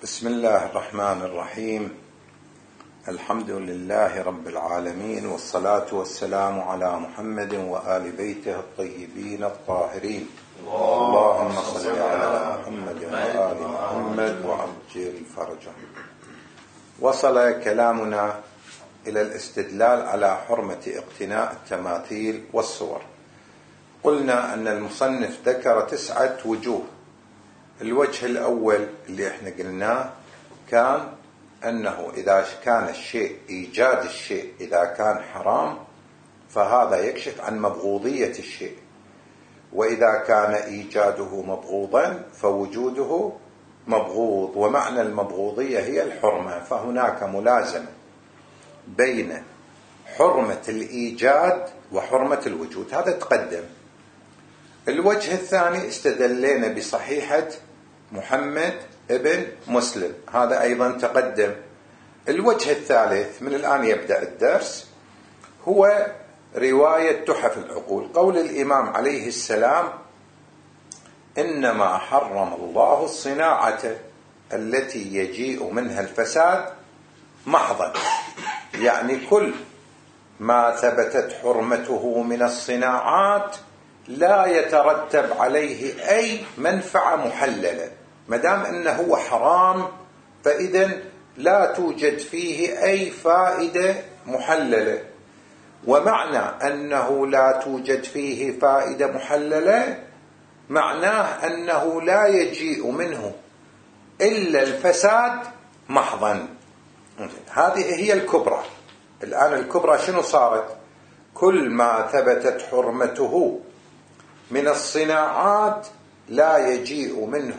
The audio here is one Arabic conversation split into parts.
بسم الله الرحمن الرحيم. الحمد لله رب العالمين، والصلاة والسلام على محمد وآل بيته الطيبين الطاهرين. اللهم صل على محمد وآل محمد وعجل فرجهم. وصل كلامنا إلى الاستدلال على حرمة اقتناء التماثيل والصور. قلنا أن المصنف ذكر 9 وجوه. الوجه الأول اللي احنا قلناه كان أنه إذا كان الشيء، إيجاد الشيء إذا كان حرام فهذا يكشف عن مبغوضية الشيء، وإذا كان إيجاده مبغوضا فوجوده مبغوض، ومعنى المبغوضية هي الحرمة، فهناك ملازمة بين حرمة الإيجاد وحرمة الوجود. هذا تقدم. الوجه الثاني استدلينا بصحيحة محمد ابن مسلم، هذا أيضا تقدم. الوجه الثالث من الآن يبدأ الدرس هو رواية تحف العقول، قول الإمام عليه السلام: إنما حرم الله الصناعة التي يجيء منها الفساد محضا، يعني كل ما ثبتت حرمته من الصناعات لا يترتب عليه أي منفعة محللة، مدام أنه هو حرام فإذن لا توجد فيه أي فائدة محللة. ومعنى أنه لا توجد فيه فائدة محللة معناه أنه لا يجيء منه إلا الفساد محضا. هذه هي الكبرى. الآن الكبرى شنو صارت؟ كل ما ثبتت حرمته من الصناعات لا يجيء منه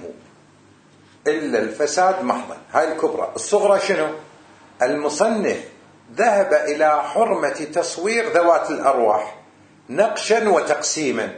إلا الفساد محضا، هاي الكبرى. الصغرى شنو؟ المصنف ذهب إلى حرمة تصوير ذوات الأرواح نقشا وتقسيما،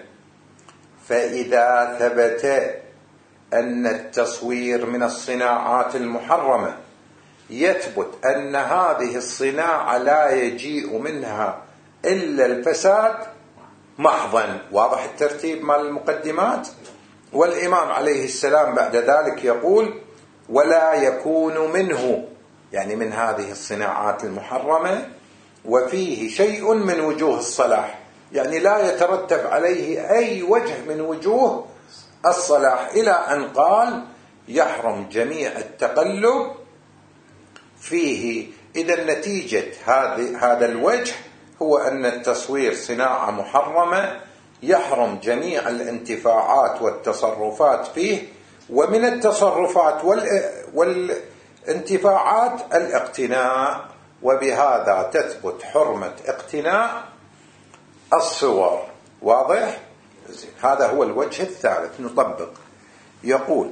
فإذا ثبت أن التصوير من الصناعات المحرمة يثبت أن هذه الصناعة لا يجيء منها إلا الفساد محضا. واضح الترتيب مال المقدمات؟ والإمام عليه السلام بعد ذلك يقول: ولا يكون منه، يعني من هذه الصناعات المحرمة، وفيه شيء من وجوه الصلاح، يعني لا يترتب عليه أي وجه من وجوه الصلاح، إلى أن قال: يحرم جميع التقلب فيه. إذا نتيجة هذا الوجه هو أن التصوير صناعة محرمة، يحرم جميع الانتفاعات والتصرفات فيه، ومن التصرفات والانتفاعات الاقتناء، وبهذا تثبت حرمة اقتناء الصور. واضح؟ هذا هو الوجه الثالث. نطبق. يقول: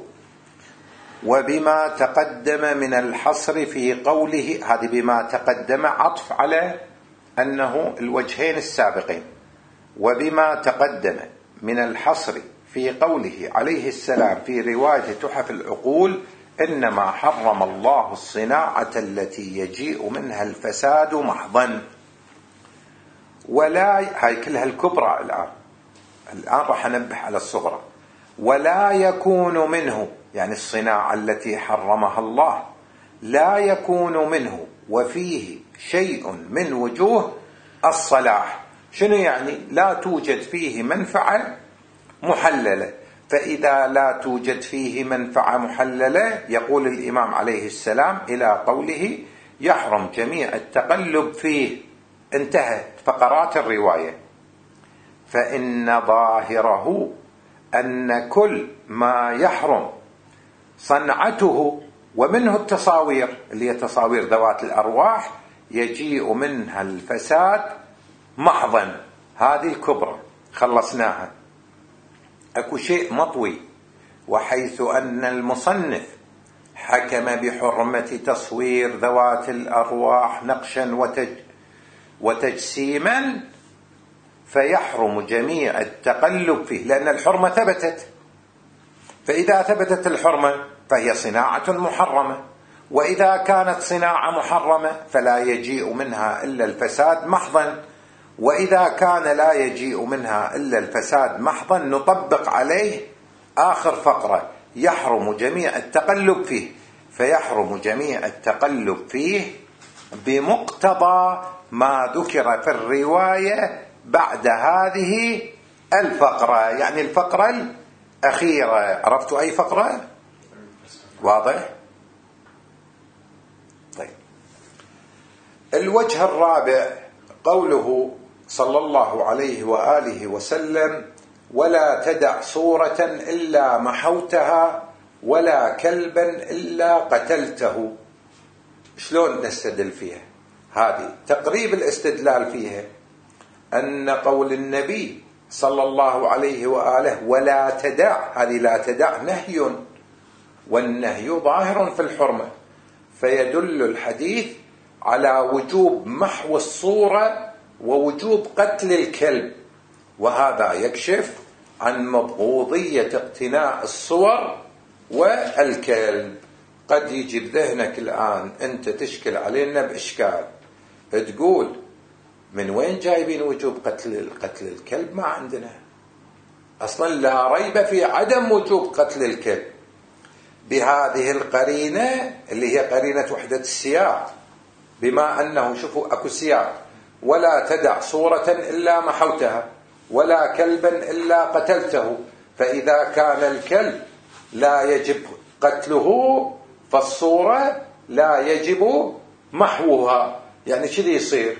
وبما تقدم من الحصر في قوله، هذه بما تقدم عطف على أنه الوجهين السابقين. وبما تقدم من الحصر في قوله عليه السلام في رواية تحف العقول: إنما حرم الله الصناعة التي يجيء منها الفساد محضا. ولا، هاي كلها الكبرى. الآن راح ننبه على الصغرى. ولا يكون منه، يعني الصناعة التي حرمها الله لا يكون منه وفيه شيء من وجوه الصلاح. شنو يعني؟ لا توجد فيه منفعة محللة. فإذا لا توجد فيه منفعة محللة، يقول الإمام عليه السلام إلى قوله: يحرم جميع التقلب فيه. انتهت فقرات الرواية. فإن ظاهره أن كل ما يحرم صنعته، ومنه التصاوير اللي هي تصاوير ذوات الأرواح، يجيء منها الفساد محضا. هذه الكبرى خلصناها. أكو شيء مطوي، وحيث أن المصنف حكم بحرمة تصوير ذوات الأرواح نقشا وتجسيما، فيحرم جميع التقلب فيه، لأن الحرمة ثبتت. فإذا ثبتت الحرمة فهي صناعة محرمة، وإذا كانت صناعة محرمة فلا يجيء منها إلا الفساد محضا، وإذا كان لا يجيء منها إلا الفساد محضا نطبق عليه آخر فقرة: يحرم جميع التقلب فيه. فيحرم جميع التقلب فيه بمقتضى ما ذكر في الرواية بعد هذه الفقرة، يعني الفقرة الأخيرة. عرفتوا أي فقرة؟ واضح؟ طيب، الوجه الرابع قوله صلى الله عليه وآله وسلم: ولا تدع صورة إلا محوتها ولا كلبا إلا قتلته. شلون نستدل فيها؟ هذه تقريب الاستدلال فيها أن قول النبي صلى الله عليه وآله ولا تدع، هذه لا تدع نهي، والنهي ظاهر في الحرمة، فيدل الحديث على وجوب محو الصورة ووجوب قتل الكلب، وهذا يكشف عن مبغوضية اقتناء الصور والكلب. قد يجي بذهنك الآن أنت تشكل علينا بإشكال، تقول من وين جايبين وجوب قتل الكلب؟ ما عندنا أصلا، لا ريب في عدم وجوب قتل الكلب بهذه القرينة اللي هي قرينة وحدة السياق، بما أنه شوفوا أكو سياق: ولا تدع صورة إلا محوتها ولا كلبا إلا قتلته. فإذا كان الكلب لا يجب قتله فالصورة لا يجب محوها. يعني شو يصير؟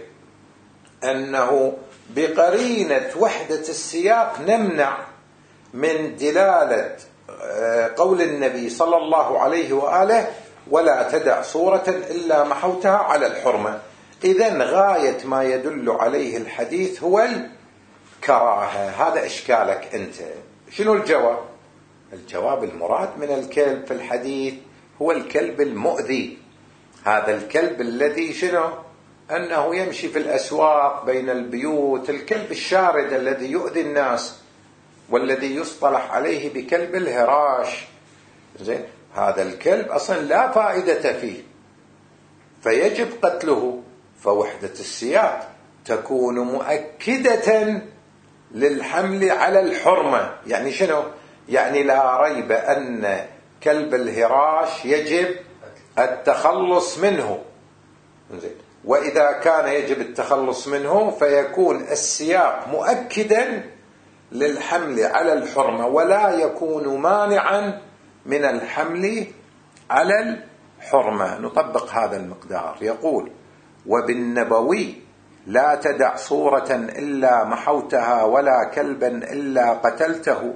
أنه بقرينة وحدة السياق نمنع من دلالة قول النبي صلى الله عليه وآله ولا تدع صورة إلا محوتها على الحرمة. إذن غاية ما يدل عليه الحديث هو الكراهة. هذا إشكالك أنت. شنو الجواب؟ الجواب: المراد من الكلب في الحديث هو الكلب المؤذي، هذا الكلب الذي شنو؟ أنه يمشي في الأسواق بين البيوت، الكلب الشارد الذي يؤذي الناس، والذي يصطلح عليه بكلب الهراش. زين، هذا الكلب أصلا لا فائدة فيه فيجب قتله. فوحدة السياق تكون مؤكدة للحمل على الحرمة. يعني شنو؟ يعني لا ريب أن كلب الهراش يجب التخلص منه. زين، وإذا كان يجب التخلص منه فيكون السياق مؤكدا للحمل على الحرمة، ولا يكون مانعا من الحمل على الحرمة. نطبق هذا المقدار. يقول: وبالنبوي لا تدع صورة إلا محوتها ولا كلبا إلا قتلته،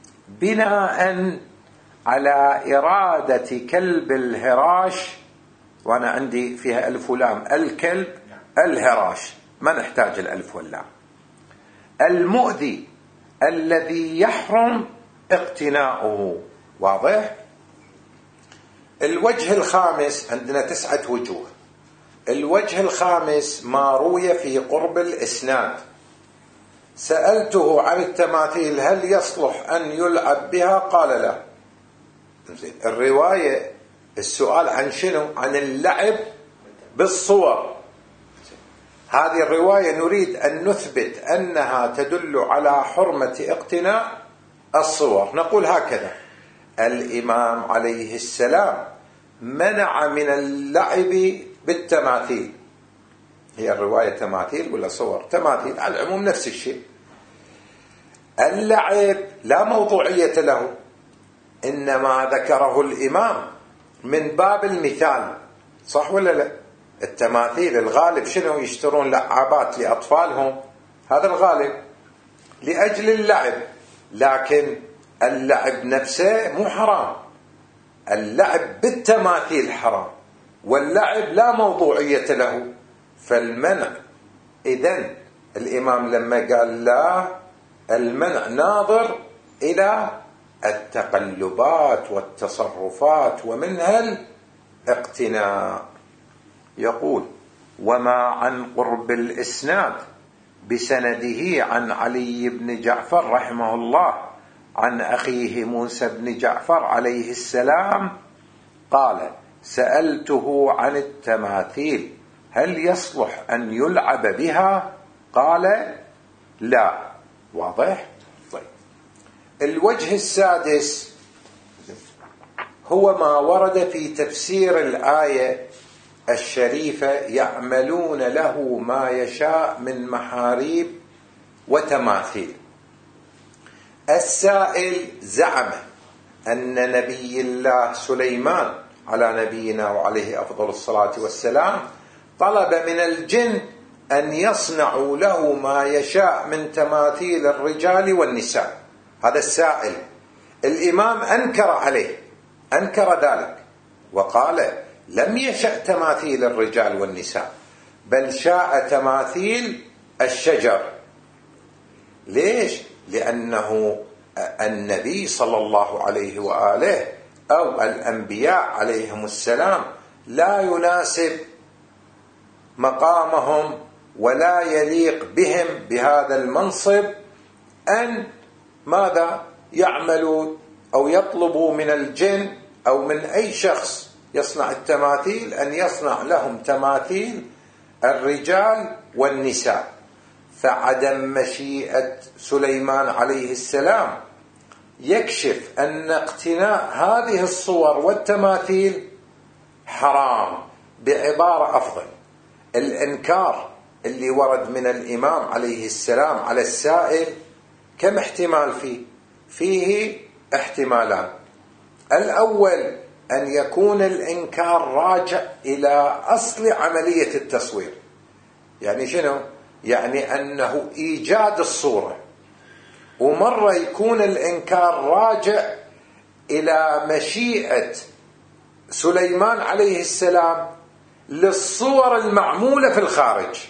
بناء على إرادة كلب الهراش، وأنا عندي فيها ألف ولام، الكلب الهراش ما نحتاج الألف واللام، المؤذي الذي يحرم اقتناؤه. واضح؟ الوجه الخامس، عندنا 9 وجوه. الوجه الخامس ما روي في قرب الإسناد: سألته عن التماثيل هل يصلح أن يلعب بها؟ قال لا. الرواية السؤال عن شنو؟ عن اللعب بالصور. هذه الرواية نريد أن نثبت أنها تدل على حرمة اقتناء الصور. نقول هكذا: الإمام عليه السلام منع من اللعب بالتماثيل. هي الرواية تماثيل ولا صور؟ تماثيل، على العموم نفس الشيء. اللعب لا موضوعية له، إنما ذكره الإمام من باب المثال. صح ولا لا؟ التماثيل الغالب شنو؟ يشترون لعابات لأطفالهم، هذا الغالب لأجل اللعب، لكن اللعب نفسه مو حرام. اللعب بالتماثيل حرام، واللعب لا موضوعية له، فالمنع. إذن الإمام لما قال لا، المنع ناظر إلى التقلبات والتصرفات ومنها الاقتناء. يقول: وما عن قرب الإسناد بسنده عن علي بن جعفر رحمه الله عن أخيه موسى بن جعفر عليه السلام قال: سألته عن التماثيل هل يصلح أن يلعب بها؟ قال لا. واضح؟ طيب، الوجه السادس هو ما ورد في تفسير الآية الشريفة يعملون له ما يشاء من محاريب وتماثيل. السائل زعم أن نبي الله سليمان على نبينا وعليه أفضل الصلاة والسلام طلب من الجن أن يصنعوا له ما يشاء من تماثيل الرجال والنساء. هذا السائل الإمام أنكر عليه، أنكر ذلك وقال لم يشأ تماثيل الرجال والنساء بل شاء تماثيل الشجر. ليش؟ لأنه النبي صلى الله عليه وآله أو الأنبياء عليهم السلام لا يناسب مقامهم ولا يليق بهم بهذا المنصب أن ماذا يعملوا أو يطلبوا من الجن أو من أي شخص يصنع التماثيل أن يصنع لهم تماثيل الرجال والنساء. فعدم مشيئة سليمان عليه السلام يكشف أن اقتناء هذه الصور والتماثيل حرام. بعبارة أفضل، الإنكار اللي ورد من الإمام عليه السلام على السائل كم احتمال فيه احتمالان. الأول أن يكون الإنكار راجع إلى أصل عملية التصوير. يعني شنو؟ يعني أنه إيجاد الصورة. ومرة يكون الإنكار راجع إلى مشيئة سليمان عليه السلام للصور المعمولة في الخارج.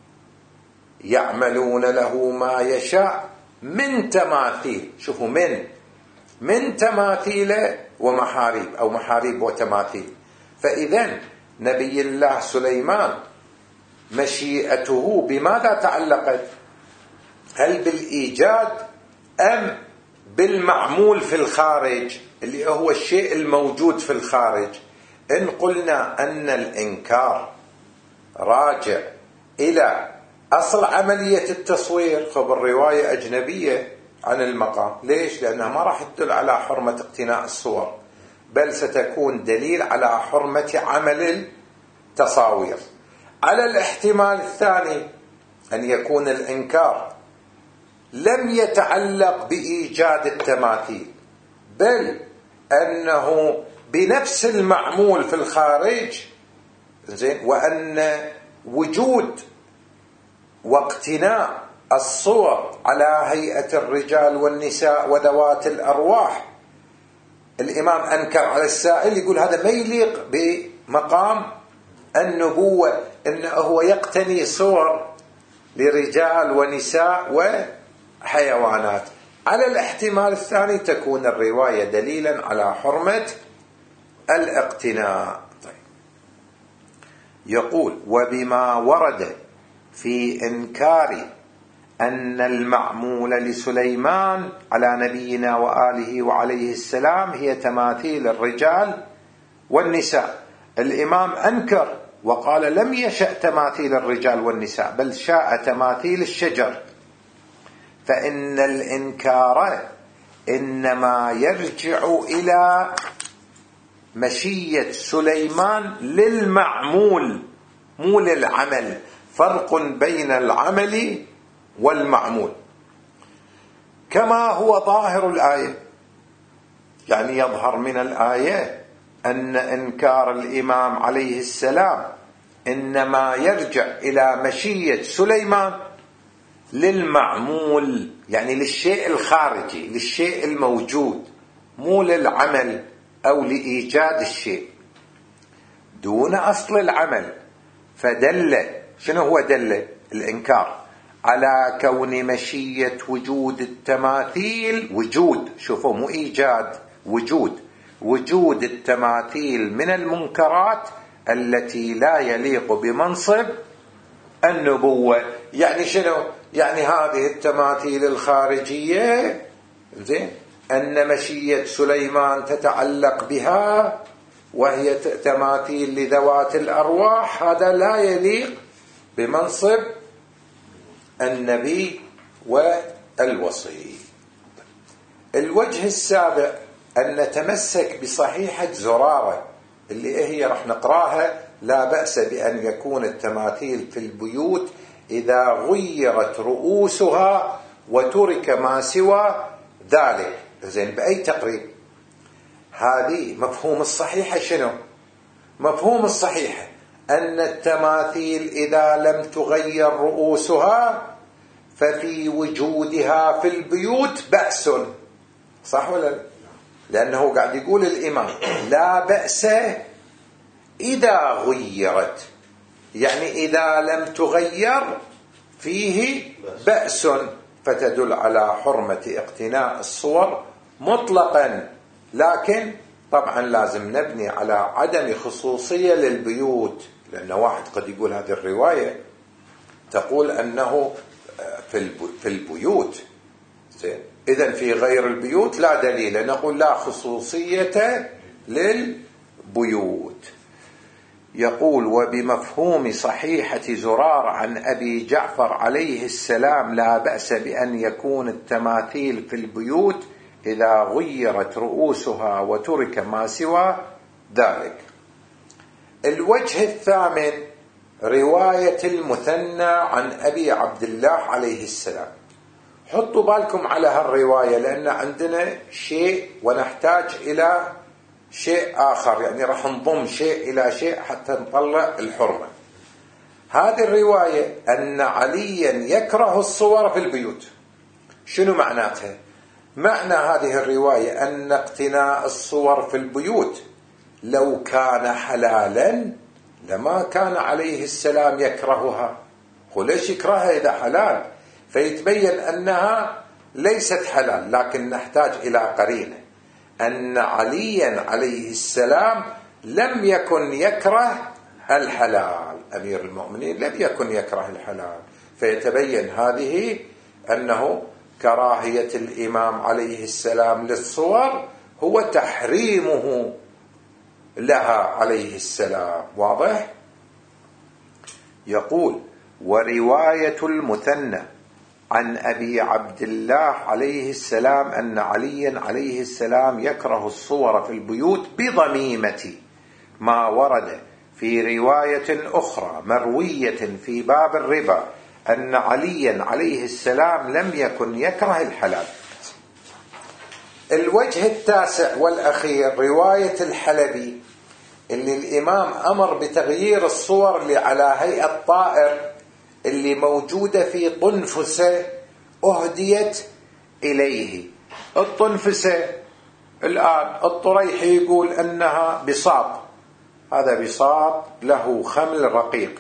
يعملون له ما يشاء من تماثيل، شوفوا من تماثيل ومحاريب أو محاريب وتماثيل. فإذن نبي الله سليمان مشيئته بماذا تعلقت؟ هل بالإيجاد أم بالمعمول في الخارج اللي هو الشيء الموجود في الخارج؟ إن قلنا أن الإنكار راجع إلى أصل عملية التصوير، فبالرواية أجنبية عن المقام. ليش؟ لأنها ما راح تدل على حرمة اقتناء الصور، بل ستكون دليل على حرمة عمل التصاوير. على الاحتمال الثاني أن يكون الإنكار لم يتعلق بإيجاد التماثيل، بل أنه بنفس المعمول في الخارج، زين، وأن وجود واقتناء الصور على هيئة الرجال والنساء وذوات الأرواح. الإمام أنكر على السائل، يقول هذا ما يليق بمقام النبوة، إنه هو يقتني صور لرجال ونساء وحيوانات. على الاحتمال الثاني تكون الرواية دليلا على حرمة الاقتناء. طيب. يقول وبما ورد في إنكار أن المعمول لسليمان على نبينا وآله وعليه السلام هي تماثيل الرجال والنساء. الإمام أنكر وقال لم يشأ تماثيل الرجال والنساء بل شاء تماثيل الشجر. فإن الإنكار إنما يرجع إلى مشية سليمان للمعمول مو للعمل. فرق بين العمل والمعمول كما هو ظاهر الآية. يعني يظهر من الآية أن إنكار الإمام عليه السلام إنما يرجع إلى مشية سليمان للمعمول، يعني للشيء الخارجي، للشيء الموجود، مو للعمل أو لإيجاد الشيء دون أصل العمل. فدل، شنو هو دل الإنكار؟ على كون مشية وجود التماثيل، وجود، شوفوا مو إيجاد، وجود التماثيل من المنكرات التي لا يليق بمنصب النبوة. يعني شنو؟ يعني هذه التماثيل الخارجية، زين، أن مشية سليمان تتعلق بها وهي تماثيل لذوات الأرواح، هذا لا يليق بمنصب النبي والوصي. الوجه السابع أن نتمسك بصحيحة زرارة اللي هي رح نقراها: لا بأس بأن يكون التماثيل في البيوت إذا غيرت رؤوسها وترك ما سوى ذلك. زين، بأي تقريب؟ هذه مفهوم الصحيحة. شنو مفهوم الصحيحة؟ أن التماثيل إذا لم تغير رؤوسها ففي وجودها في البيوت بأس. صح ولا لا؟ لأنه قاعد يقول الإمام لا بأس إذا غيرت، يعني إذا لم تغير فيه بأس، فتدل على حرمة اقتناء الصور مطلقا. لكن طبعا لازم نبني على عدم خصوصية للبيوت، لأن واحد قد يقول هذه الرواية تقول أنه في البيوت. إذن في غير البيوت لا دليل، نقول لا خصوصية للبيوت. يقول: وبمفهوم صحيحة زرار عن أبي جعفر عليه السلام لا بأس بأن يكون التماثيل في البيوت إذا غيرت رؤوسها وترك ما سوى ذلك. الوجه الثامن رواية المثنى عن أبي عبد الله عليه السلام. حطوا بالكم على هالرواية، لأن عندنا شيء ونحتاج إلى شيء آخر، يعني راح نضم شيء إلى شيء حتى نطلع الحرمة. هذه الرواية أن عليا يكره الصور في البيوت. شنو معناتها؟ معنى هذه الرواية أن اقتناء الصور في البيوت لو كان حلالا لما كان عليه السلام يكرهها. وليش يكرهها إذا حلال؟ فيتبين أنها ليست حلال، لكن نحتاج إلى قرينة أن عليا عليه السلام لم يكن يكره الحلال، أمير المؤمنين لم يكن يكره الحلال، فيتبين هذه أنه كراهية الإمام عليه السلام للصور هو تحريمه لها عليه السلام. واضح؟ يقول: ورواية المثنى عن أبي عبد الله عليه السلام أن عليا عليه السلام يكره الصور في البيوت بضميمة ما ورد في رواية أخرى مروية في باب الربا أن عليا عليه السلام لم يكن يكره الحلال. الوجه التاسع والأخير رواية الحلبي اللي الإمام أمر بتغيير الصور اللي على هيئة طائر اللي موجودة في طنفسة أهديت إليه. الطنفسة الآن الطريحي يقول أنها بساط، هذا بساط له خمل رقيق.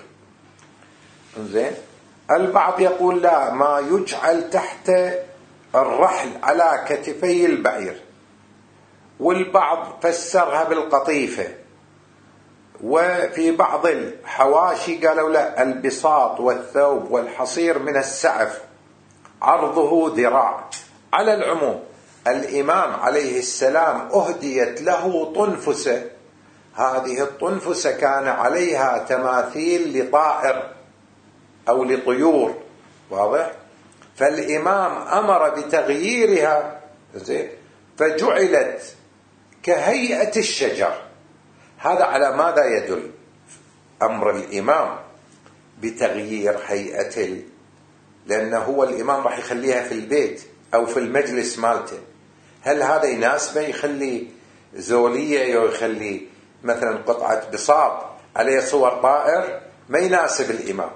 زين، البعض يقول لا، ما يجعل تحت الرحل على كتفي البعير، والبعض فسرها بالقطيفة، وفي بعض الحواشي قالوا لا، البساط والثوب والحصير من السعف عرضه ذراع. على العموم الإمام عليه السلام أهديت له طنفسة، هذه الطنفسة كان عليها تماثيل لطائر أو لطيور. واضح؟ فالإمام أمر بتغييرها، فجعلت كهيئة الشجر. هذا على ماذا يدل؟ أمر الإمام بتغيير هيئة لأنه هو الإمام راح يخليها في البيت أو في المجلس مالته. هل هذا يناسبه يخلي زولية أو يخلي مثلا قطعة بساط عليه صور طائر؟ ما يناسب الإمام.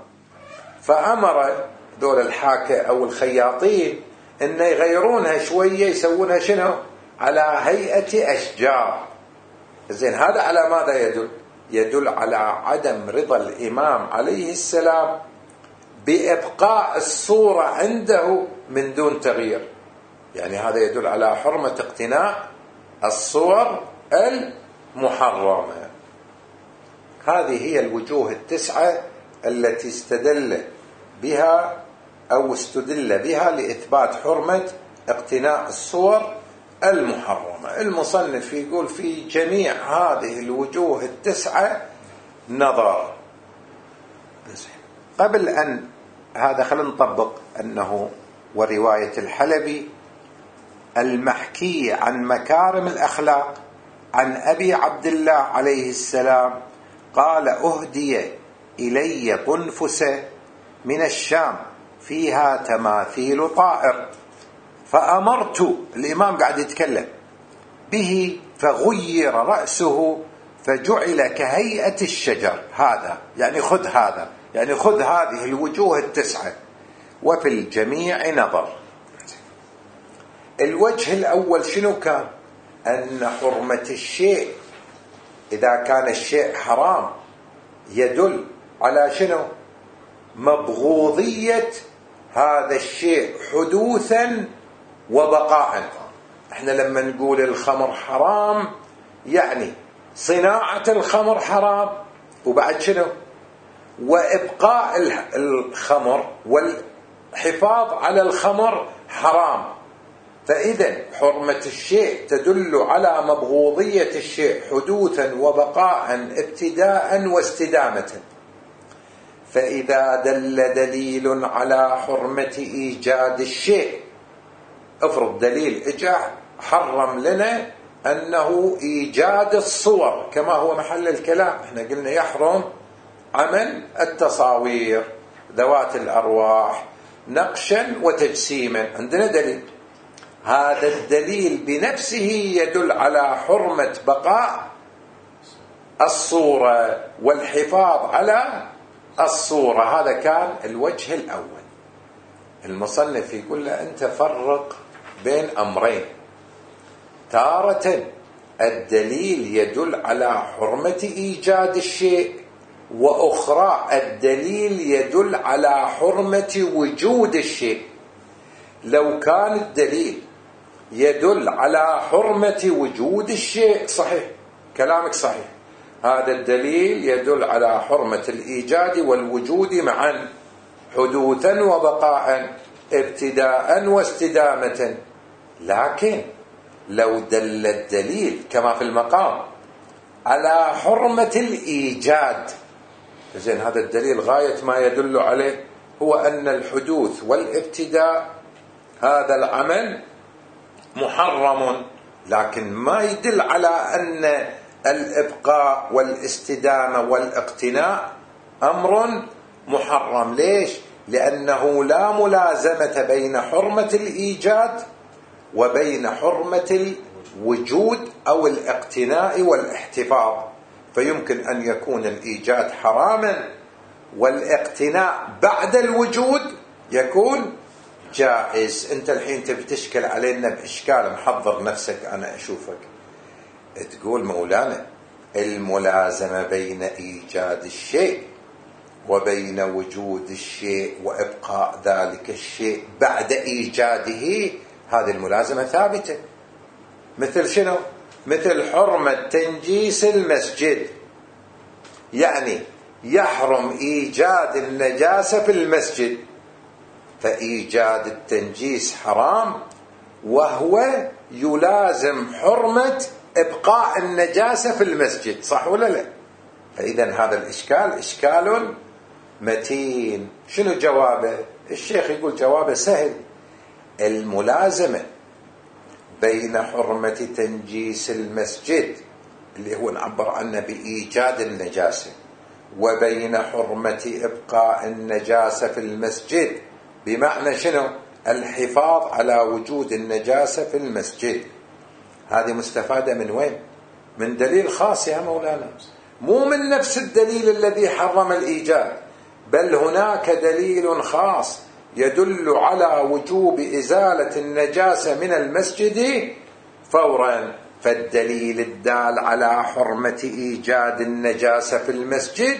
فأمر دول الحاكة أو الخياطين إن يغيرونها شوية، يسوونها شنو؟ على هيئة أشجار. زين، هذا على ماذا يدل؟ يدل على عدم رضا الإمام عليه السلام بإبقاء الصورة عنده من دون تغيير. يعني هذا يدل على حرمة اقتناء الصور المحرمة. هذه هي الوجوه التسعة التي استدل بها أو استدل بها لإثبات حرمة اقتناء الصور المحرمة. المصنف يقول في جميع هذه الوجوه التسعة نظر. قبل أن هذا خلينا نطبق أنه ورواية الحلبي المحكي عن مكارم الأخلاق عن أبي عبد الله عليه السلام قال: أهدي إلي قنفسة من الشام فيها تماثيل طائر، فأمرت، الإمام قاعد يتكلم، به فغير رأسه فجعل كهيئة الشجر. هذا يعني خذ هذا، يعني خذ هذه الوجوه التسعة، وفي الجميع نظر. الوجه الأول شنو كان؟ أن حرمة الشيء إذا كان الشيء حرام يدل على شنو؟ مبغوضية هذا الشيء حدوثا وبقاء. احنا لما نقول الخمر حرام يعني صناعة الخمر حرام، وبعد شنو؟ وإبقاء الخمر والحفاظ على الخمر حرام. فإذا حرمة الشيء تدل على مبغوضية الشيء حدوثا وبقاء ابتداء واستدامة. فإذا دل دليل على حرمة إيجاد الشيء، افرض دليل إجاء حرم لنا أنه إيجاد الصور كما هو محل الكلام، احنا قلنا يحرم عمل التصاوير ذوات الأرواح نقشا وتجسيما، عندنا دليل، هذا الدليل بنفسه يدل على حرمة بقاء الصورة والحفاظ على الصورة. هذا كان الوجه الأول. المصنف يقول له أنت فرق بين أمرين، تارة الدليل يدل على حرمة إيجاد الشيء، وأخرى الدليل يدل على حرمة وجود الشيء. لو كان الدليل يدل على حرمة وجود الشيء صحيح، كلامك صحيح، هذا الدليل يدل على حرمة الإيجاد والوجود معا حدوثا وبقاء ابتداء واستدامة. لكن لو دل الدليل كما في المقام على حرمة الإيجاد، زين هذا الدليل غاية ما يدل عليه هو أن الحدوث والابتداء هذا العمل محرم، لكن ما يدل على أن الإبقاء والاستدامة والاقتناء أمر محرم. ليش؟ لأنه لا ملازمة بين حرمة الإيجاد وبين حرمة الوجود أو الاقتناء والاحتفاظ. فيمكن أن يكون الإيجاد حراما والاقتناء بعد الوجود يكون جائز. أنت الحين تبي تشكل علينا بإشكال، محضر نفسك أنا أشوفك تقول مولانا الملازمة بين إيجاد الشيء وبين وجود الشيء وإبقاء ذلك الشيء بعد إيجاده، هذه الملازمة ثابتة. مثل شنو؟ مثل حرمة تنجيس المسجد، يعني يحرم إيجاد النجاسة في المسجد، فإيجاد التنجيس حرام وهو يلازم حرمة إبقاء النجاسة في المسجد، صح ولا لا؟ فإذا هذا الإشكال إشكال متين. شنو جوابه؟ الشيخ يقول جوابه سهل، الملازمة بين حرمة تنجيس المسجد اللي هو نعبر عنه بإيجاد النجاسة، وبين حرمة إبقاء النجاسة في المسجد، بمعنى شنو؟ الحفاظ على وجود النجاسة في المسجد. هذه مستفادة من وين؟ من دليل خاص يا مولانا، مو من نفس الدليل الذي حرم الإيجاد، بل هناك دليل خاص يدل على وجوب إزالة النجاسة من المسجد فورا. فالدليل الدال على حرمة إيجاد النجاسة في المسجد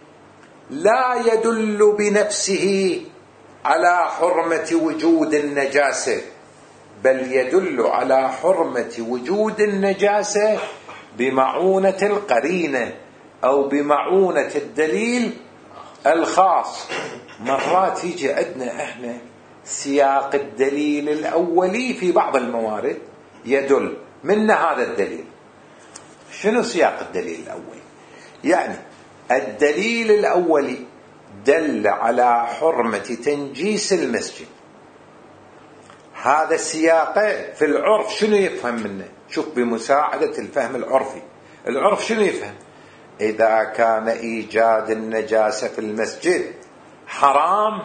لا يدل بنفسه على حرمة وجود النجاسة، بل يدل على حرمة وجود النجاسة بمعونة القرينة أو بمعونة الدليل الخاص. مرات يجي عندنا احنا سياق الدليل الأولي في بعض الموارد يدل من هذا الدليل. شنو سياق الدليل الأولي؟ يعني الدليل الأولي دل على حرمة تنجيس المسجد، هذا السياق في العرف شنو يفهم منه؟ شوف بمساعدة الفهم العرفي، العرف شنو يفهم؟ إذا كان إيجاد النجاسة في المسجد حرام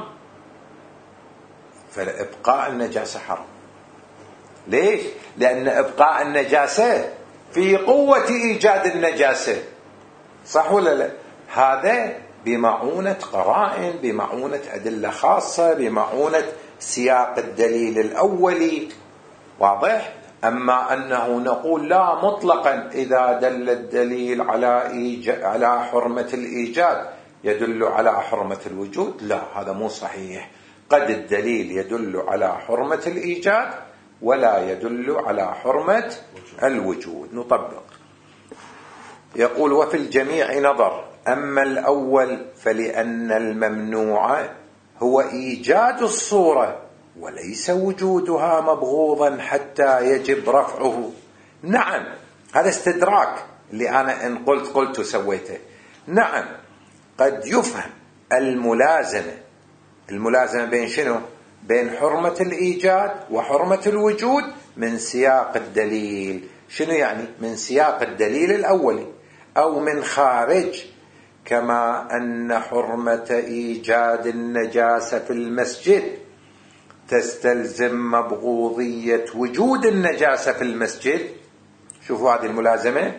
فإبقاء النجاسة حرام. ليش؟ لأن إبقاء النجاسة في قوة إيجاد النجاسة، صح ولا لا؟ هذا بمعونة قرائن، بمعونة أدلة خاصة، بمعونة سياق الدليل الأولي، واضح؟ أما أنه نقول لا مطلقا إذا دل الدليل على حرمة الإيجاد يدل على حرمة الوجود، لا، هذا مو صحيح. قد الدليل يدل على حرمة الإيجاد ولا يدل على حرمة الوجود. نطبق. يقول وفي الجميع نظر، أما الأول فلأن الممنوع هو إيجاد الصورة وليس وجودها مبغوضا حتى يجب رفعه. نعم، هذا استدراك اللي أنا إن قلت سويته. نعم، قد يفهم الملازمة بين شنو؟ بين حرمة الإيجاد وحرمة الوجود من سياق الدليل. شنو يعني؟ من سياق الدليل الأولي أو من خارج، كما أن حرمة إيجاد النجاسة في المسجد تستلزم مبغوضية وجود النجاسة في المسجد. شوفوا هذه الملازمة،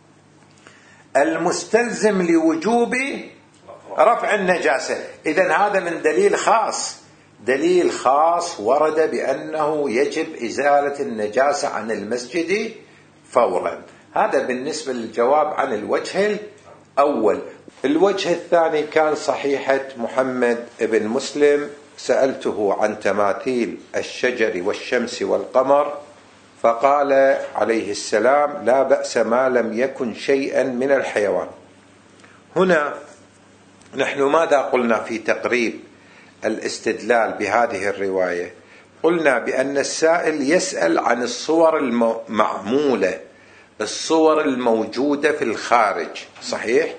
المستلزم لوجوب رفع النجاسة. إذن هذا من دليل خاص ورد بأنه يجب إزالة النجاسة عن المسجد فورا. هذا بالنسبة للجواب عن الوجه الأول. الوجه الثاني كان صحيحة محمد بن مسلم، سألته عن تماثيل الشجر والشمس والقمر فقال عليه السلام لا بأس ما لم يكن شيئا من الحيوان. هنا نحن ماذا قلنا في تقريب الاستدلال بهذه الرواية؟ قلنا بأن السائل يسأل عن الصور المعمولة، الصور الموجودة في الخارج، صحيح؟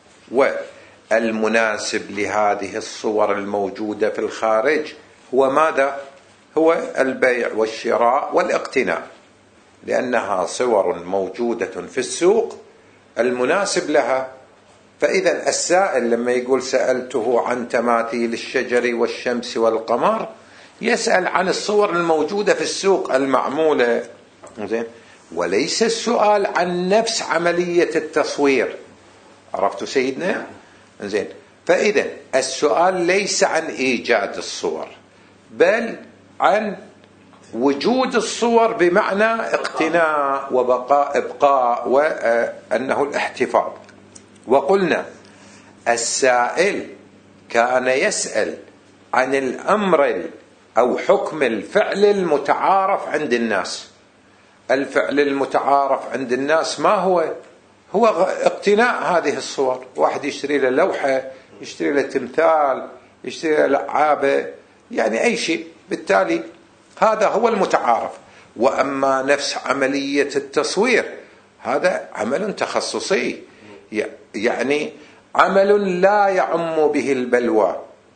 والمناسب لهذه الصور الموجودة في الخارج هو ماذا؟ هو البيع والشراء والاقتناء، لأنها صور موجودة في السوق المناسب لها. فإذا السائل لما يقول سألته عن تماثيل الشجر والشمس والقمر يسأل عن الصور الموجودة في السوق المعمولة، وليس السؤال عن نفس عملية التصوير. عرفتوا سيدنا؟ زين. فإذا السؤال ليس عن إيجاد الصور بل عن وجود الصور، بمعنى اقتناء إبقاء وأنه الاحتفاظ. وقلنا السائل كان يسأل عن الأمر أو حكم الفعل المتعارف عند الناس. الفعل المتعارف عند الناس ما هو؟ هو اقتناء هذه الصور. واحد يشتري له لوحة، يشتري له تمثال، يشتري له لعابة، يعني أي شيء. بالتالي هذا هو المتعارف. وأما نفس عملية التصوير هذا عمل تخصصي، يعني عمل لا يعم به البلوى.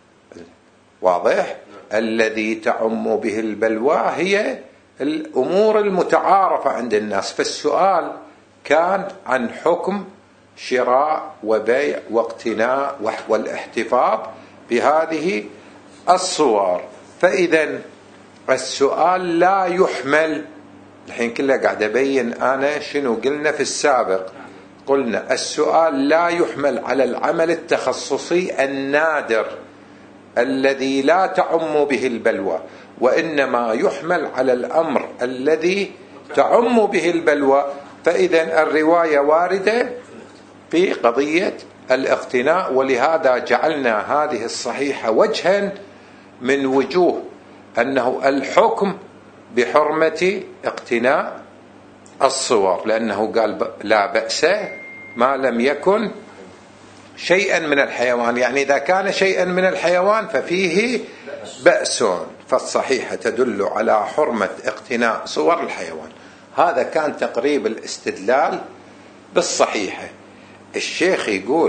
واضح؟ الذي تعم به البلوى هي الأمور المتعارفة عند الناس. فالسؤال كان عن حكم شراء وبيع واقتناء والاحتفاظ بهذه الصور. فإذا السؤال لا يحمل، الحين كله قاعد أبين أنا شنو قلنا في السابق. قلنا السؤال لا يحمل على العمل التخصصي النادر الذي لا تعم به البلوى، وإنما يحمل على الأمر الذي تعم به البلوى. فإذا الرواية واردة في قضية الاقتناء، ولهذا جعلنا هذه الصحيحة وجها من وجوه أنه الحكم بحرمة اقتناء الصور، لأنه قال لا بأس ما لم يكن شيئا من الحيوان، يعني إذا كان شيئا من الحيوان ففيه بأس، فالصحيحة تدل على حرمة اقتناء صور الحيوان. هذا كان تقريب الاستدلال بالصحيحة. الشيخ يقول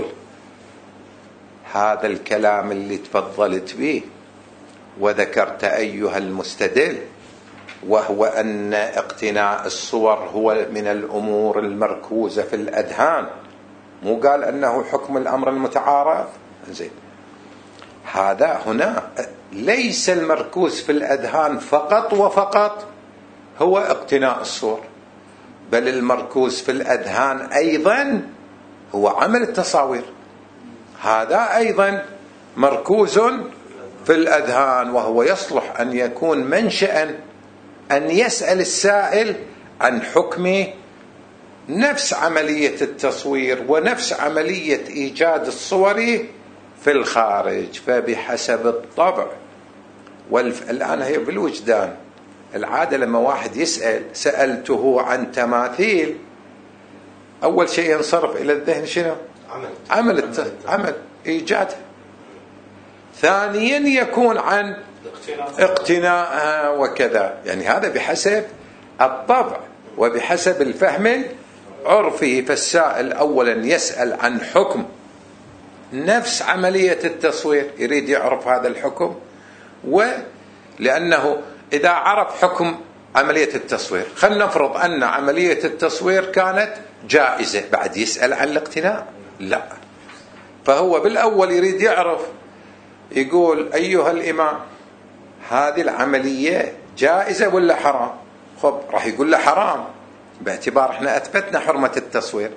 هذا الكلام اللي تفضلت به وذكرت أيها المستدل وهو أن اقتناء الصور هو من الأمور المركوزة في الأذهان، مو قال أنه حكم الأمر المتعارف. زين، هذا هنا ليس المركوز في الأذهان فقط وفقط هو اقتناء الصور، بل المركوز في الأذهان أيضا هو عمل التصاوير، هذا أيضا مركوز في الأذهان، وهو يصلح أن يكون منشأ أن يسأل السائل عن حكم نفس عملية التصوير ونفس عملية إيجاد الصور في الخارج. فبحسب الطبع الآن هي بالوجدان، العادة لما واحد يسأل سألته عن تماثيل، أول شيء ينصرف إلى الذهن شنو؟ عمل إيجادها. ثانيا يكون عن اقتناءها وكذا. يعني هذا بحسب الطبع وبحسب الفهم العرفي. فالسائل أولا يسأل عن حكم نفس عملية التصوير، يريد يعرف هذا الحكم، ولأنه إذا عرف حكم عملية التصوير، خلينا نفرض أن عملية التصوير كانت جائزة، بعد يسأل عن الاقتناء؟ لا. فهو بالأول يريد يعرف، يقول أيها الإمام هذه العملية جائزة ولا حرام؟ خب راح يقول له حرام، باعتبار احنا أثبتنا حرمة التصوير.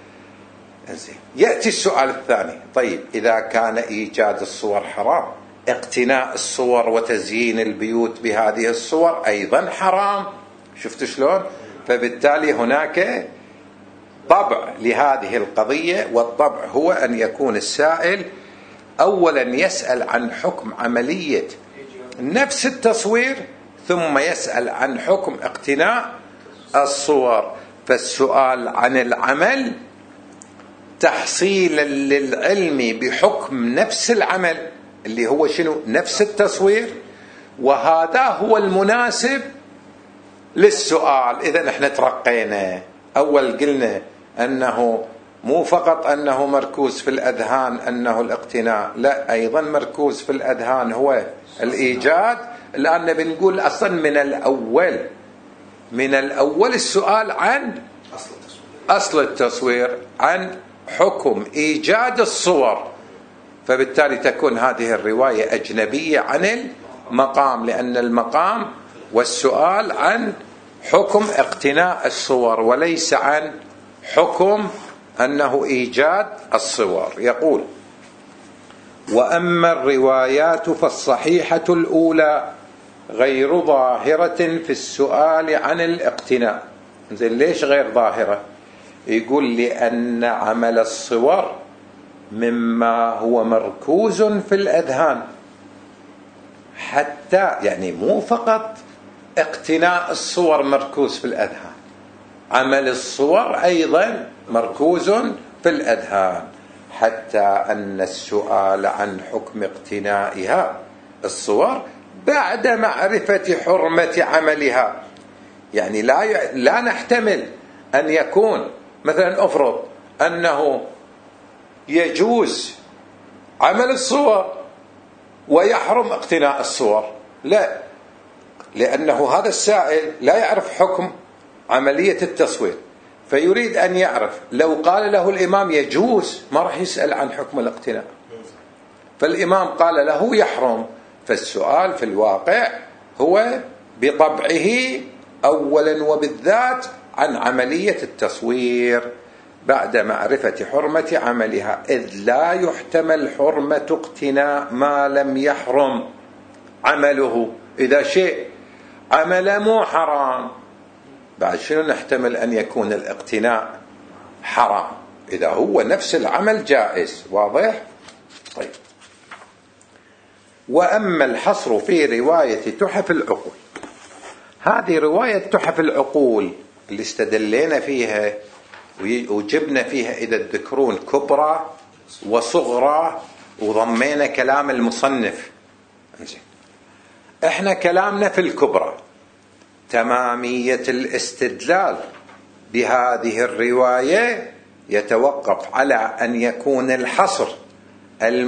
يأتي السؤال الثاني، طيب إذا كان إيجاد الصور حرام، اقتناء الصور وتزيين البيوت بهذه الصور أيضا حرام. شفت شلون؟ فبالتالي هناك طبع لهذه القضية، والطبع هو أن يكون السائل أولا يسأل عن حكم عملية نفس التصوير، ثم يسأل عن حكم اقتناء الصور. فالسؤال عن العمل تحصيلا للعلم بحكم نفس العمل اللي هو شنو؟ نفس التصوير، وهذا هو المناسب للسؤال. إذا احنا ترقينا، أول قلنا أنه مو فقط أنه مركوز في الأذهان أنه الاقتناء، لا، أيضا مركوز في الأذهان هو الإيجاد. الآن بنقول أصلا من الأول السؤال عن أصل التصوير، عن حكم إيجاد الصور. فبالتالي تكون هذه الرواية أجنبية عن المقام، لأن المقام والسؤال عن حكم اقتناء الصور وليس عن حكم أنه إيجاد الصور. يقول: وأما الروايات فالصحيحة الأولى غير ظاهرة في السؤال عن الاقتناء. زين، ليش غير ظاهرة؟ يقول لأن عمل الصور مما هو مركوز في الأذهان، حتى يعني مو فقط اقتناء الصور مركوز في الأذهان، عمل الصور أيضا مركوز في الأذهان، حتى أن السؤال عن حكم اقتنائها الصور بعد معرفة حرمة عملها. يعني لا نحتمل أن يكون مثلا أفرض أنه يجوز عمل الصور ويحرم اقتناء الصور، لا، لأنه هذا السائل لا يعرف حكم عملية التصوير، فيريد أن يعرف. لو قال له الإمام يجوز ما راح يسأل عن حكم الاقتناء، فالإمام قال له يحرم، فالسؤال في الواقع هو بطبعه أولا وبالذات عن عملية التصوير بعد معرفة حرمة عملها، إذ لا يحتمل حرمة اقتناء ما لم يحرم عمله. إذا شيء عمل مو حرام، بعد شنو نحتمل أن يكون الاقتناء حرام إذا هو نفس العمل جائز؟ واضح؟ طيب. وأما الحصر في رواية تحف العقول، هذه رواية تحف العقول اللي استدلينا فيها وجبنا فيها إذا تذكرون كبرى وصغرى، وضمينا كلام المصنف. احنا كلامنا في الكبرى تمامية الاستدلال بهذه الرواية يتوقف على أن يكون الحصر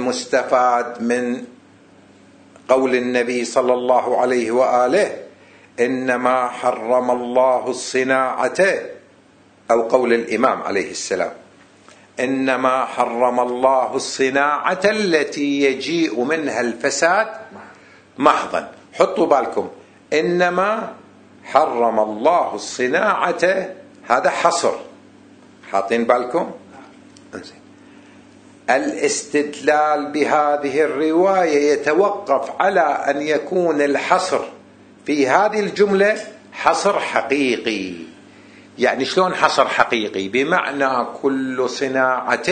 المستفاد من قول النبي صلى الله عليه وآله إنما حرم الله الصناعة، أو قول الإمام عليه السلام إنما حرم الله الصناعة التي يجيء منها الفساد محضا. حطوا بالكم، إنما حرم الله الصناعة، هذا حصر، حاطين بالكم؟ الاستدلال بهذه الرواية يتوقف على أن يكون الحصر في هذه الجملة حصر حقيقي. يعني شلون حصر حقيقي؟ بمعنى كل صناعة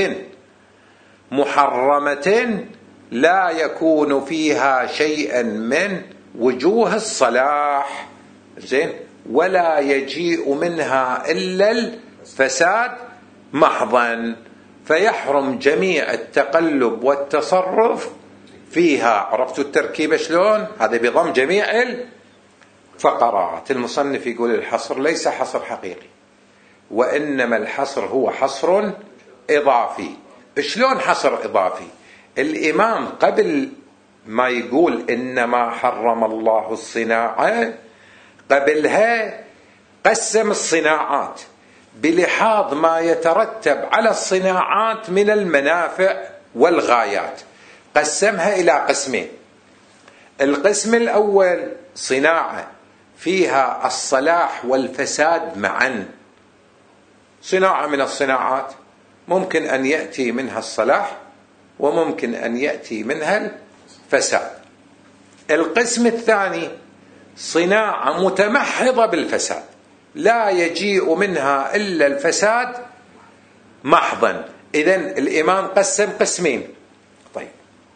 محرمة لا يكون فيها شيئا من وجوه الصلاح، زين، ولا يجيء منها إلا الفساد محضا، فيحرم جميع التقلب والتصرف فيها. عرفتوا التركيبة شلون؟ هذا بضم جميع الفقرات. المصنف يقول الحصر ليس حصر حقيقي، وإنما الحصر هو حصر إضافي. شلون حصر إضافي؟ الإمام قبل ما يقول إنما حرم الله الصناعة، قبلها قسم الصناعات بلحاظ ما يترتب على الصناعات من المنافع والغايات. قسمها إلى قسمين. القسم الأول صناعة فيها الصلاح والفساد معا. صناعة من الصناعات ممكن أن يأتي منها الصلاح وممكن أن يأتي منها الفساد. القسم الثاني صناعة متمحضة بالفساد، لا يجيء منها إلا الفساد محضا. إذن الإمام قسم قسمين. طيب،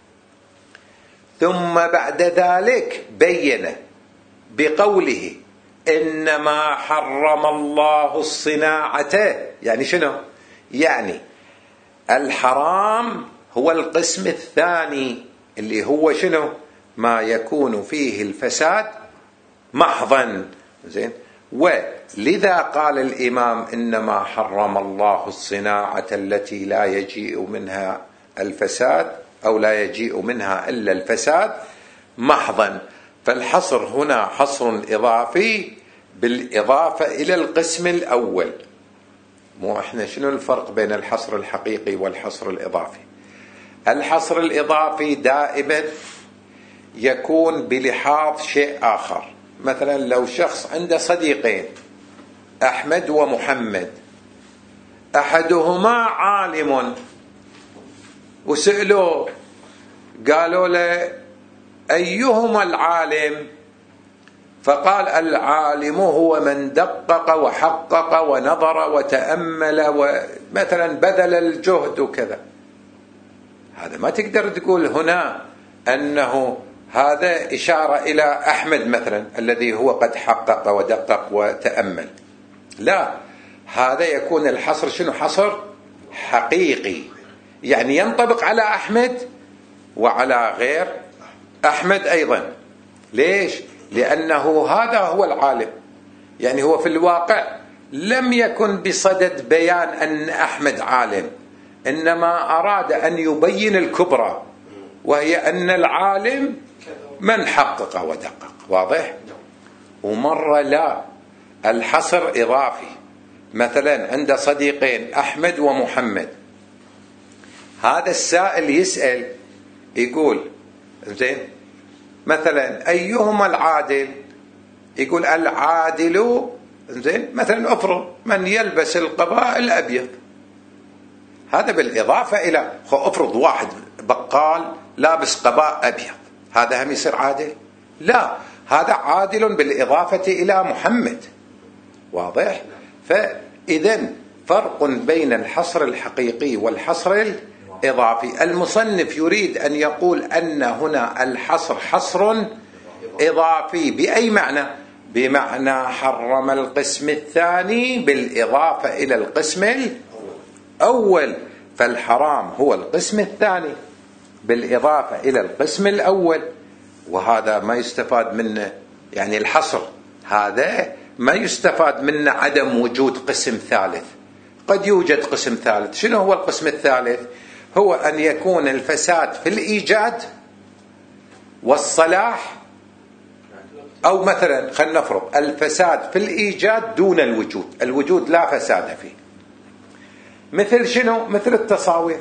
ثم بعد ذلك بين بقوله إنما حرم الله الصناعة. يعني شنو؟ يعني الحرام هو القسم الثاني اللي هو شنو؟ ما يكون فيه الفساد محضا، زين. ولذا قال الإمام إنما حرم الله الصناعة التي لا يجيء منها الفساد، أو لا يجيء منها إلا الفساد محضا. فالحصر هنا حصر إضافي بالإضافة إلى القسم الأول. مو إحنا شنو الفرق بين الحصر الحقيقي والحصر الإضافي؟ الحصر الإضافي دائما يكون بلحاظ شيء آخر. مثلا لو شخص عنده صديقين أحمد ومحمد، أحدهما عالم، وسألوه قالوا له أيهما العالم؟ فقال العالم هو من دقق وحقق ونظر وتأمل ومثلا بذل الجهد وكذا. هذا ما تقدر تقول هنا أنه هذا إشارة إلى أحمد مثلا الذي هو قد حقق ودقق وتأمل. لا، هذا يكون الحصر شنو؟ حصر حقيقي، يعني ينطبق على أحمد وعلى غير أحمد أيضا. ليش؟ لأنه هذا هو العالم. يعني هو في الواقع لم يكن بصدد بيان أن أحمد عالم، إنما أراد أن يبين الكبرى، وهي أن العالم من حقق ودقق. واضح؟ ومرة لا، الحصر إضافي. مثلا عند صديقين أحمد ومحمد، هذا السائل يسأل يقول زين مثلا أيهما العادل؟ يقول العادل زين مثلا افرض من يلبس القباء الأبيض. هذا بالإضافة إلى افرض واحد بقال لابس قباء أبيض، هذا هم يصير عادل؟ لا، هذا عادل بالإضافة إلى محمد. واضح؟ فإذن فرق بين الحصر الحقيقي والحصر الإضافي. المصنف يريد أن يقول أن هنا الحصر حصر إضافي. بأي معنى؟ بمعنى حرم القسم الثاني بالإضافة إلى القسم الأول. فالحرام هو القسم الثاني بالإضافة إلى القسم الأول، وهذا ما يستفاد منه، يعني الحصر هذا ما يستفاد منه عدم وجود قسم ثالث. قد يوجد قسم ثالث. شنو هو القسم الثالث؟ هو أن يكون الفساد في الإيجاد والصلاح أو مثلا خلينا نفرض الفساد في الإيجاد دون الوجود، الوجود لا فساد فيه. مثل شنو؟ مثل التصاوير،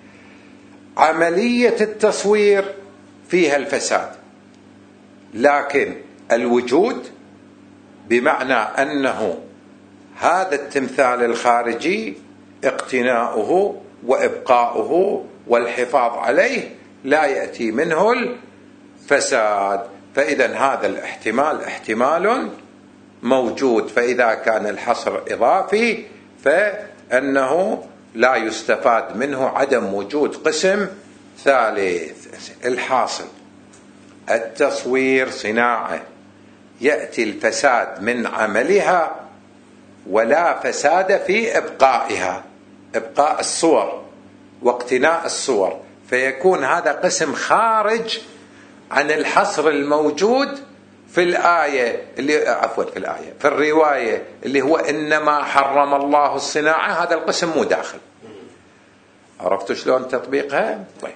عملية التصوير فيها الفساد، لكن الوجود بمعنى أنه هذا التمثال الخارجي اقتناؤه وإبقاؤه والحفاظ عليه لا يأتي منه الفساد، فإذا هذا الاحتمال احتمال موجود. فإذا كان الحصر إضافي فإنه لا يستفاد منه عدم وجود قسم ثالث. الحاصل التصوير صناعة يأتي الفساد من عملها ولا فساد في إبقائها، إبقاء الصور واقتناء الصور، فيكون هذا قسم خارج عن الحصر الموجود في الآية في الرواية اللي هو إنما حرم الله الصناعة، هذا القسم مو داخل. عرفتوا شلون تطبيقها؟ طيب.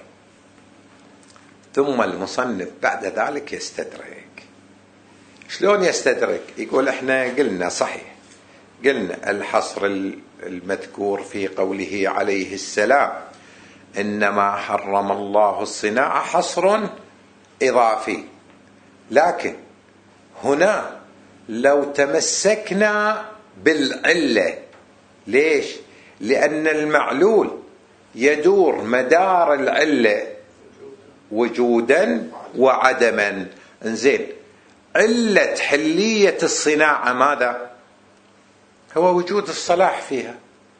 ثم المصنف بعد ذلك يستدرك. شلون يستدرك؟ يقول احنا قلنا صحيح، قلنا الحصر المذكور في قوله عليه السلام إنما حرم الله الصناعة حصر إضافي، لكن هنا لو تمسكنا بالعلة، ليش؟ لأن المعلول يدور مدار العلة وجودا وعدما. انزين، علة حلية الصناعة ماذا؟ هو وجود الصلاح فيها.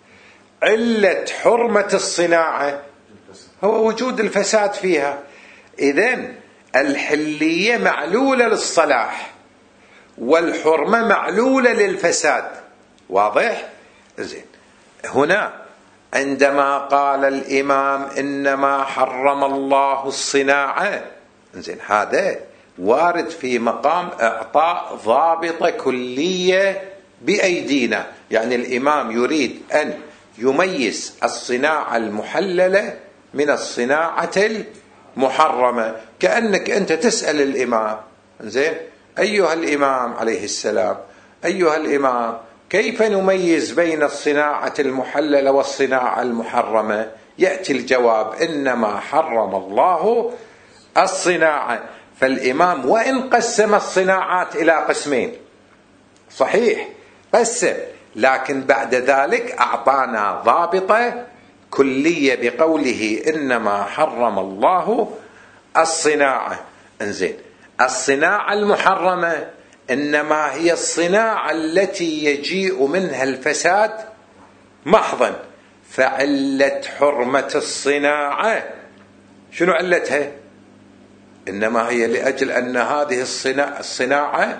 علة حرمة الصناعة هو وجود الفساد فيها. إذن الحلية معلولة للصلاح والحرمة معلولة للفساد. واضح؟ زين، هنا عندما قال الإمام إنما حرم الله الصناعة، زين، هذا وارد في مقام إعطاء ضابطة كلية بأيدينا. يعني الإمام يريد أن يميز الصناعة المحللة من الصناعة المحرمة. كأنك أنت تسأل الإمام، زين، أيها الإمام عليه السلام، أيها الإمام، كيف نميز بين الصناعة المحللة والصناعة المحرمة؟ يأتي الجواب إنما حرم الله الصناعة. فالإمام وإن قسم الصناعات إلى قسمين، صحيح قسم، لكن بعد ذلك أعطانا ضابطة كلية بقوله إنما حرم الله الصناعة. انزين، الصناعة المحرمة إنما هي الصناعة التي يجيء منها الفساد محضا. فعلة حرمة الصناعة شنو علتها؟ إنما هي لأجل أن هذه الصناعة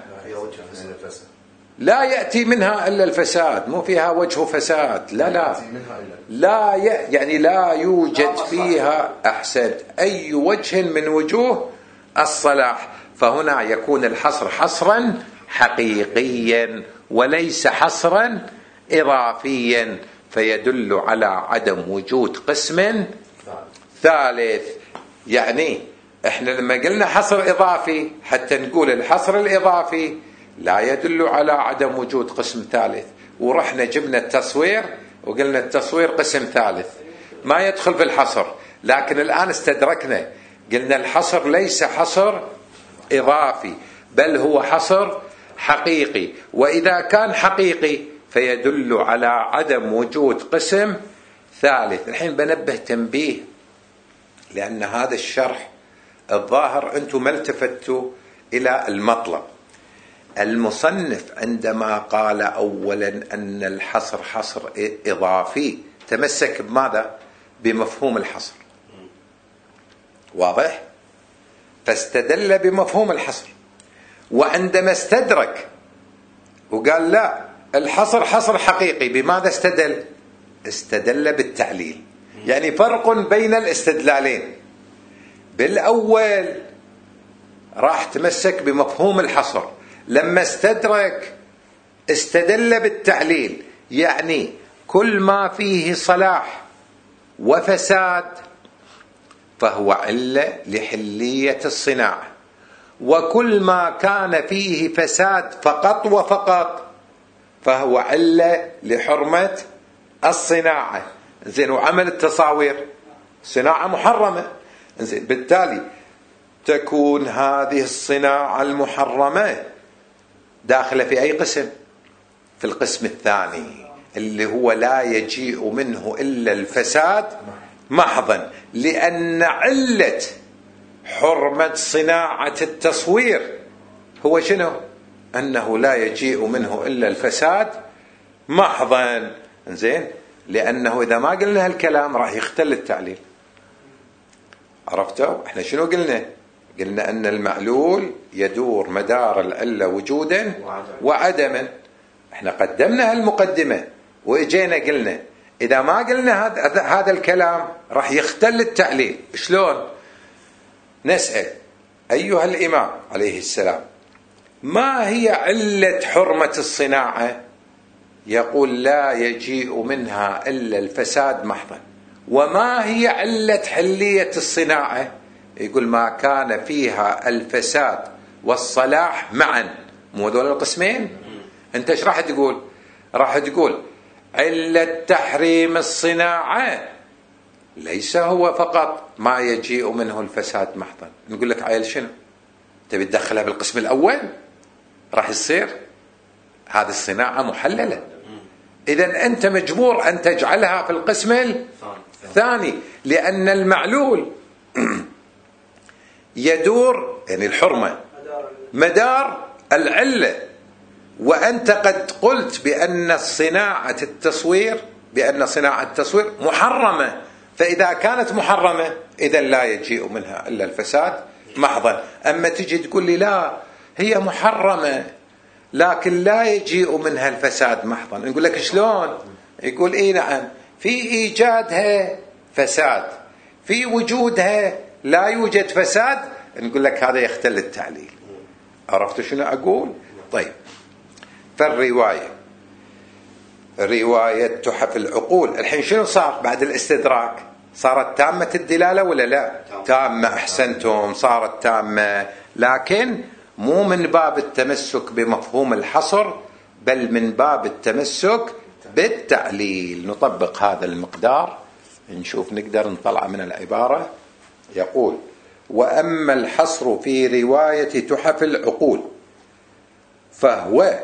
لا يأتي منها إلا الفساد، مو فيها وجه فساد، لا يعني لا يوجد فيها أحسن أي وجه من وجوه الصلاح. فهنا يكون الحصر حصرا حقيقيا وليس حصرا إضافيا، فيدل على عدم وجود قسم ثالث. يعني احنا لما قلنا حصر إضافي حتى نقول الحصر الإضافي لا يدل على عدم وجود قسم ثالث، ورحنا جبنا التصوير وقلنا التصوير قسم ثالث ما يدخل في الحصر. لكن الآن استدركنا قلنا الحصر ليس حصر إضافي بل هو حصر حقيقي، وإذا كان حقيقي فيدل على عدم وجود قسم ثالث. الحين بنبه تنبيه، لأن هذا الشرح الظاهر أنتم ما التفتوا إلى المطلب. المصنف عندما قال أولا أن الحصر حصر إضافي تمسك بماذا؟ بمفهوم الحصر، واضح؟ فاستدل بمفهوم الحصر. وعندما استدرك وقال لا الحصر حصر حقيقي، بماذا استدل؟ استدل بالتعليل. يعني فرق بين الاستدلالين. بالأول راح تمسك بمفهوم الحصر، لما استدرك استدل بالتعليل، يعني كل ما فيه صلاح وفساد فهو علة لحلية الصناعة، وكل ما كان فيه فساد فقط وفقط فهو علة لحرمة الصناعة. زين، وعمل التصاوير صناعة محرمة. زين، بالتالي تكون هذه الصناعة المحرمة داخلة في أي قسم؟ في القسم الثاني اللي هو لا يجيء منه إلا الفساد محضا، لأن علة حرمة صناعة التصوير هو شنو؟ أنه لا يجيء منه إلا الفساد محضا. زين، لأنه إذا ما قلنا هالكلام راح يختل التعليل. عرفتوا؟ احنا شنو قلنا؟ قلنا أن المعلول يدور مدار العلة وجودا وعدما. احنا قدمنا هالمقدمة وإجينا قلنا إذا ما قلنا هذا الكلام راح يختل التعليل. شلون؟ نسأل أيها الإمام عليه السلام ما هي علة حرمة الصناعة؟ يقول لا يجيء منها إلا الفساد محضا. وما هي علة حلية الصناعة؟ يقول ما كان فيها الفساد والصلاح معا. مو دول القسمين؟ انت ايش راح تقول؟ راح تقول علة تحريم الصناعة ليس هو فقط ما يجيء منه الفساد محضا. نقول لك عيل شنو؟ تبي تدخلها بالقسم الأول؟ راح يصير هذه الصناعة محللة. إذن أنت مجبور أن تجعلها في القسم الثاني، لأن المعلول يدور يعني الحرمة مدار العلة، وأنت قد قلت بأن صناعة التصوير محرمة. فإذا كانت محرمة إذن لا يجيء منها إلا الفساد محضا. أما تجي تقول لي لا هي محرمة لكن لا يجيء منها الفساد محضا، نقول لك شلون؟ يقول إيه نعم، في إيجادها فساد، في وجودها لا يوجد فساد. نقول لك هذا يختل التعليل. عرفت شنو أقول؟ طيب، فالرواية رواية تحف العقول الحين شنو صار بعد الاستدراك؟ صارت تامة الدلالة ولا لا؟ تامة. أحسنتم، صارت تامة، لكن مو من باب التمسك بمفهوم الحصر بل من باب التمسك بالتعليل. نطبق هذا المقدار نشوف نقدر نطلع من العبارة. يقول وأما الحصر في رواية تحف العقول فهو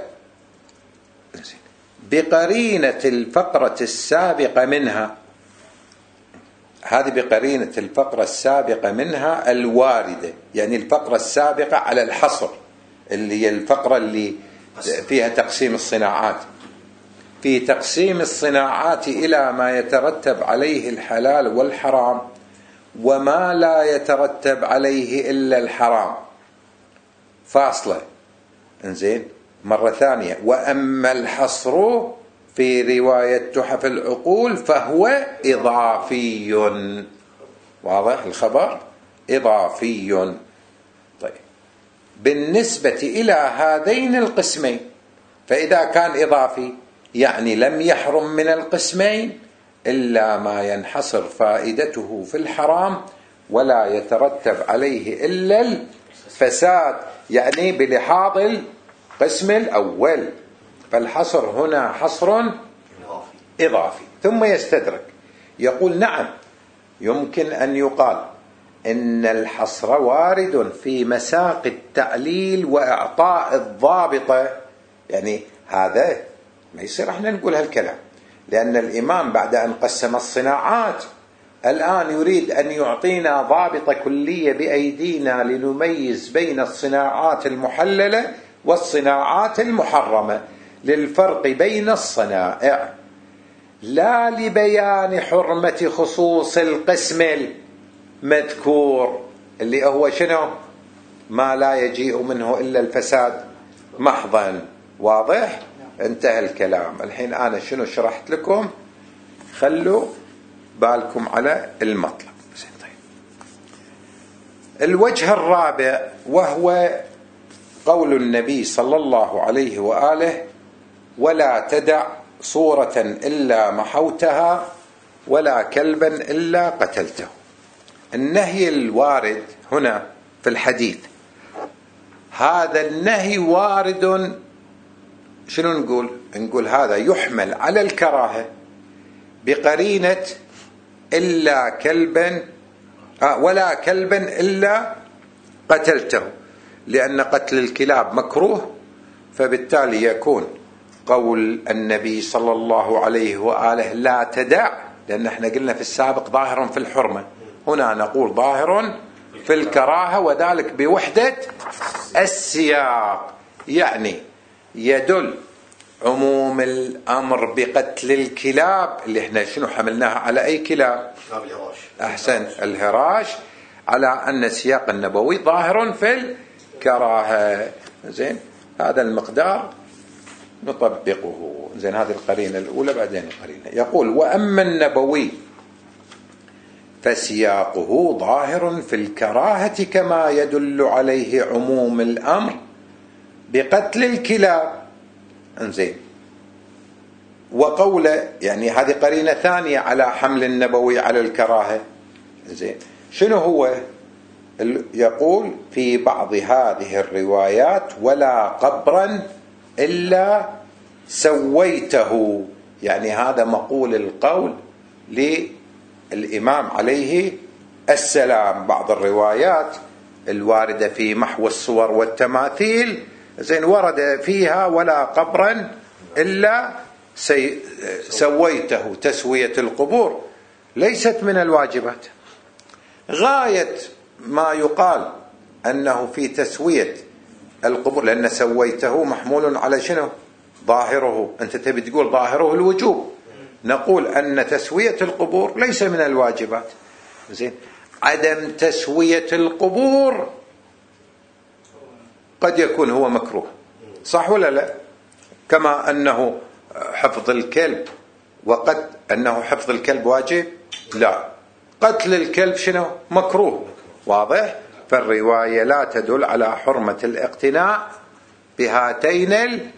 بقرينة الفقرة السابقة منها. هذه بقرينة الفقرة السابقة منها الواردة، يعني الفقرة السابقة على الحصر اللي هي الفقرة اللي فيها تقسيم الصناعات. في تقسيم الصناعات إلى ما يترتب عليه الحلال والحرام وما لا يترتب عليه إلا الحرام. فاصلة. انزين، مرة ثانية، وأما الحصر في رواية تحف العقول فهو إضافي. واضح الخبر؟ إضافي. طيب، بالنسبة إلى هذين القسمين، فإذا كان إضافي يعني لم يحرم من القسمين إلا ما ينحصر فائدته في الحرام ولا يترتب عليه إلا الفساد، يعني بلحاظ القسم الأول. فالحصر هنا حصر إضافي. ثم يستدرك يقول نعم يمكن أن يقال إن الحصر وارد في مساق التعليل وإعطاء الضابطة. يعني هذا ما يصير احنا نقول هالكلام، لأن الإمام بعد أن قسم الصناعات الآن يريد أن يعطينا ضابطة كلية بأيدينا لنميز بين الصناعات المحللة والصناعات المحرمة للفرق بين الصنائع، لا لبيان حرمة خصوص القسم المذكور اللي هو شنو؟ ما لا يجيء منه إلا الفساد محضا. واضح؟ انتهى الكلام. الحين أنا شنو شرحت لكم؟ خلوا بالكم على المطلب. الوجه الرابع وهو قول النبي صلى الله عليه وآله ولا تدع صورة إلا محوتها ولا كلبا إلا قتلته. النهي الوارد هنا في الحديث هذا النهي وارد. شنو نقول هذا يحمل على الكراهة بقرينة إلا كلبا ولا كلبا إلا قتلته، لأن قتل الكلاب مكروه، فبالتالي يكون قول النبي صلى الله عليه وآله لا تدع، لأن احنا قلنا في السابق ظاهر في الحرمة، هنا نقول ظاهر في الكراهة، وذلك بوحدة السياق. يعني يدل عموم الأمر بقتل الكلاب اللي احنا شنو حملناها على أي كلاب؟ أحسن، الهراش، على أن السياق النبوي ظاهر في الكراهة. زين، هذا المقدار نطبقه. زين، هذه القرينة الأولى، بعدين القرينة. يقول وأما النبوي فسياقه ظاهر في الكراهة كما يدل عليه عموم الأمر بقتل الكلاب. انزين، وقوله يعني هذه قرينة ثانية على حمل النبوي على الكراهة. زين، شنو هو؟ يقول في بعض هذه الروايات ولا قبرا إلا سويته، يعني هذا مقول القول للإمام عليه السلام. بعض الروايات الواردة في محو الصور والتماثيل، زين، ورد فيها ولا قبرا إلا سويته. تسوية القبور ليست من الواجبات. غاية ما يقال أنه في تسوية القبور، لأن سويته محمول على شنو؟ ظاهره. أنت تبي تقول ظاهره الوجوب، نقول أن تسوية القبور ليس من الواجبات. زين، عدم تسوية القبور قد يكون هو مكروه، صح ولا لا؟ كما أنه حفظ الكلب، وقد أنه حفظ الكلب واجب، لا، قتل الكلب شنو؟ مكروه، واضح؟ فالرواية لا تدل على حرمة الاقتناء بهاتين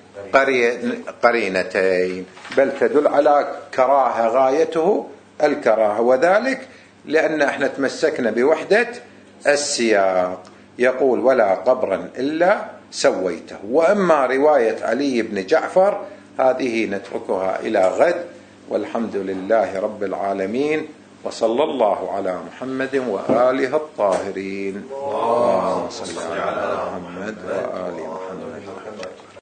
القرينتين، بل تدل على كراهة، غايته الكراهة، وذلك لأن احنا تمسكنا بوحدة السياق. يقول ولا قبرا إلا سويته. وأما رواية علي بن جعفر هذه نتركها إلى غد، والحمد لله رب العالمين، وصلى الله على محمد وآله الطاهرين. اللهم صل على محمد وآل محمد.